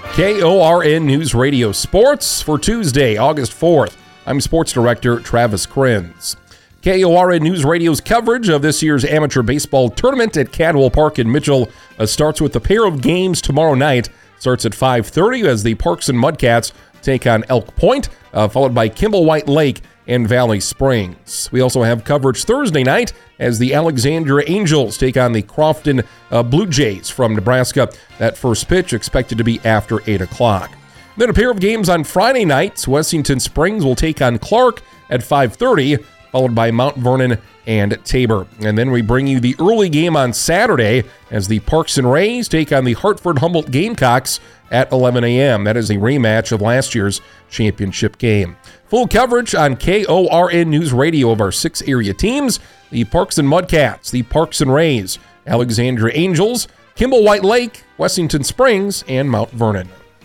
KORN News Radio Sports for Tuesday, August 4th. I'm Sports Director Travis Krenz. KORN News Radio's coverage of this year's amateur baseball tournament at Cadwell Park in Mitchell starts with a pair of games tomorrow night. Starts at 5:30 as the Parkson Mudcats take on Elk Point, followed by Kimball White Lake and Valley Springs. We also have coverage Thursday night as the Alexandria Angels take on the Crofton Blue Jays from Nebraska. That first pitch expected to be after 8 o'clock. Then a pair of games on Friday nights. Wessington Springs will take on Clark at 5:30, followed by Mount Vernon and Tabor. And then we bring you the early game on Saturday as the Parkson Rays take on the Hartford Humboldt Gamecocks at 11 a.m. That is a rematch of last year's championship game. Full coverage on KORN News Radio of our 6 area teams: the Parkson Mudcats, the Parkson Rays, Alexandria Angels, Kimball White Lake, Wessington Springs, and Mount Vernon.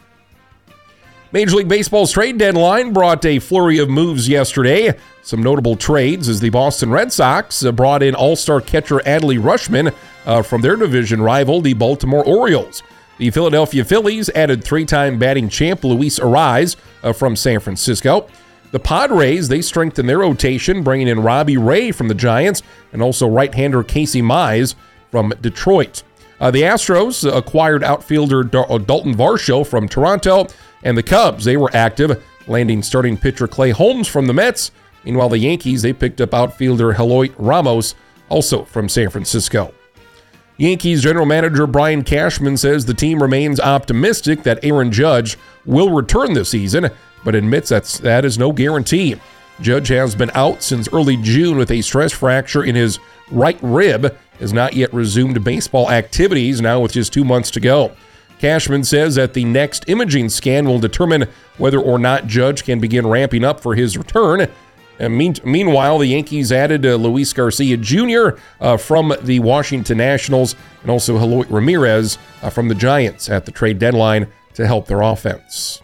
Major League Baseball's trade deadline brought a flurry of moves yesterday. Some notable trades as the Boston Red Sox brought in all-star catcher Adley Rutschman from their division rival, the Baltimore Orioles. The Philadelphia Phillies added 3-time batting champ Luis Arraez from San Francisco. The Padres, they strengthened their rotation, bringing in Robbie Ray from the Giants and also right-hander Casey Mize from Detroit. The Astros acquired outfielder Dalton Varsho from Toronto, and the Cubs, they were active, landing starting pitcher Clay Holmes from the Mets. Meanwhile, the Yankees, they picked up outfielder Eloy Ramos, also from San Francisco. Yankees general manager Brian Cashman says the team remains optimistic that Aaron Judge will return this season, but admits that is no guarantee. Judge has been out since early June with a stress fracture in his right rib, has not yet resumed baseball activities now with just 2 months to go. Cashman says that the next imaging scan will determine whether or not Judge can begin ramping up for his return. And meanwhile, the Yankees added Luis Garcia Jr. From the Washington Nationals and also Eloy Ramirez from the Giants at the trade deadline to help their offense.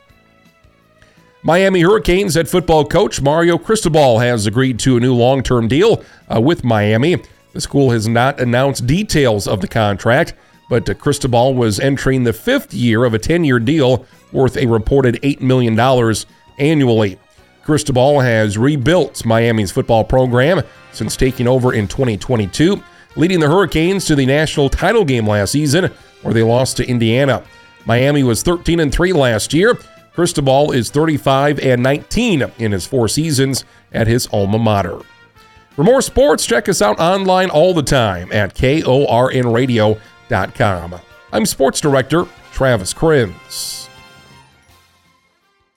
Miami Hurricanes head football coach Mario Cristobal has agreed to a new long-term deal with Miami. The school has not announced details of the contract, but Cristobal was entering the 5th year of a 10-year deal worth a reported $8 million annually. Cristobal has rebuilt Miami's football program since taking over in 2022, leading the Hurricanes to the national title game last season, where they lost to Indiana. Miami was 13-3 last year. Cristobal is 35-19 in his 4 seasons at his alma mater. For more sports, check us out online all the time at KORNradio.com. I'm Sports Director Travis Krenz.